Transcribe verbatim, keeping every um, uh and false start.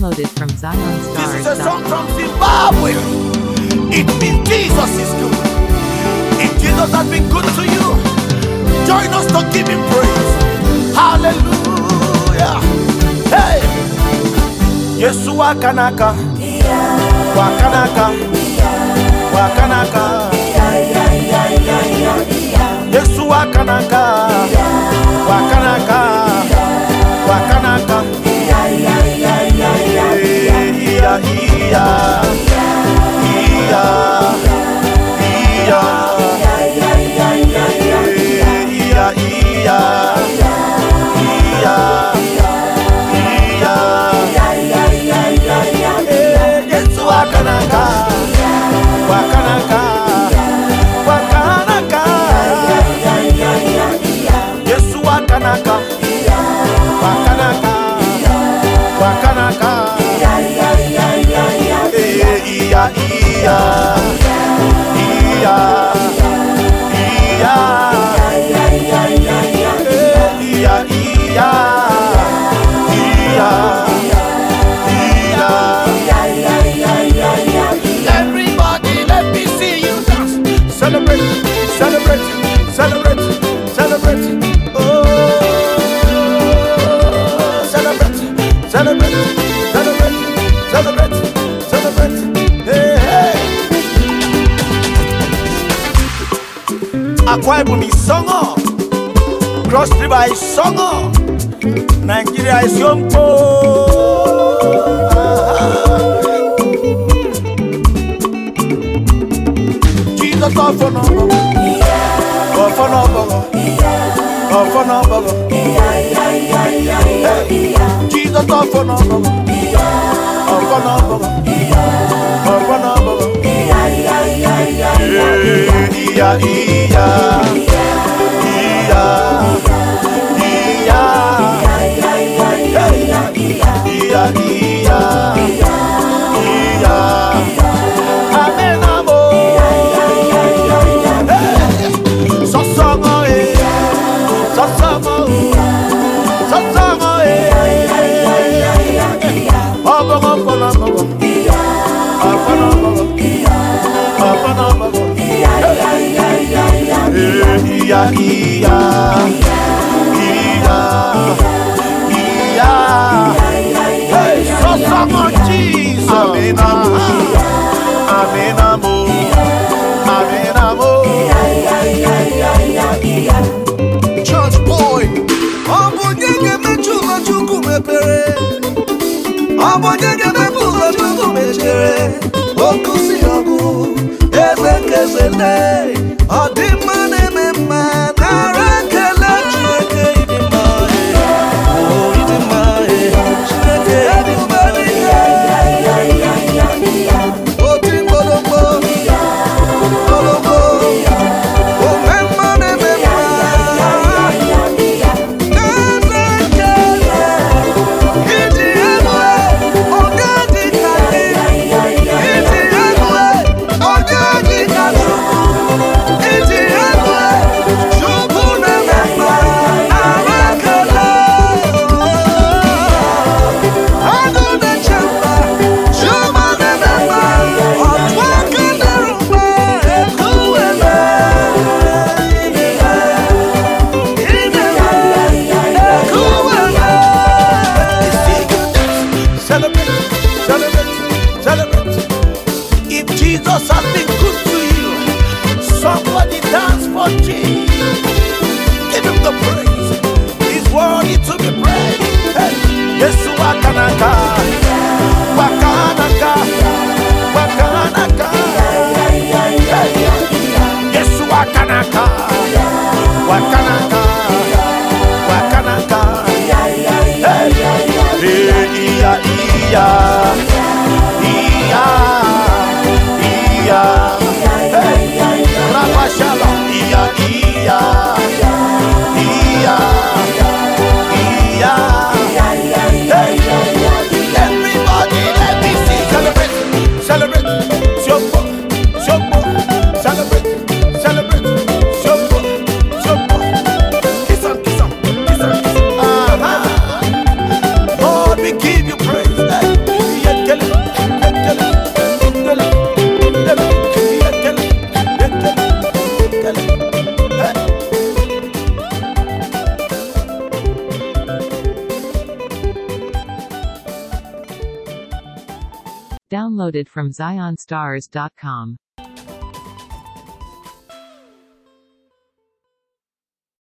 Downloaded from Zion This is Stars. a song from Zimbabwe. It means Jesus is good. If Jesus has been good to you, join us to give him praise. Hallelujah. Hey. Yesu wakanaka. Wakanaka. Wakanaka. Yesu wakanaka. Wakanaka. Wakanaka. Iya, iya, iya, iya, Yesu wakanaka, wakanaka, wakanaka, Yesu wakanaka, wakanaka, wakanaka, iya, iya, everybody, let me see you dance. Celebrate, celebrate, celebrate, celebrate. Oh, celebrate, celebrate, celebrate, celebrate, celebrate. Hey, hey. Akwa Ibom is songo, Cross River is songo, Nigeria is yompo. Jesus offer no bogo, offer no bogo, offer no bogo. Jesus offer no bogo, offer no bogo, offer no bogo. Iya, iya, iya, iya, iya, iya, amen, amor. So songo, eh, so songo, so songo, eh. Oh, bogo, bogo, bogo, oh, bogo, bogo, oh, bogo, bogo. Iya, iya, iya, iya. Hey, so songo Jesus. Amen, amor. Amen, amor. Amen, amor. Church boy, Obonyege mechula chuku mepere, Obonyege mepula chuku mechere, Okusi ogu, eze kezele, Odimane mema, Narakele chueke idimae, Oh idimae, chueke idimae, Otim bolombo, bolombo, Omemane mema, Jesus has been good to you. Somebody dance for Jesus. Give him the praise. He's worthy to be praised. Hey. Yesu wakanaka, wakanaka, wakanaka. Hey. Yesu wakanaka, wakanaka, wakanaka. Hey. Iya, iya, iya. Hey, Rabashala, iya, iya, iya, iya. Hey, everybody, let me see. Celebrate, celebrate, shombo, shombo, celebrate, celebrate, shombo, shombo. Kiss on, kiss on, kiss on, kiss on. Uh-huh. Lord, we give you praise. Hey. Downloaded from zion stars dot com.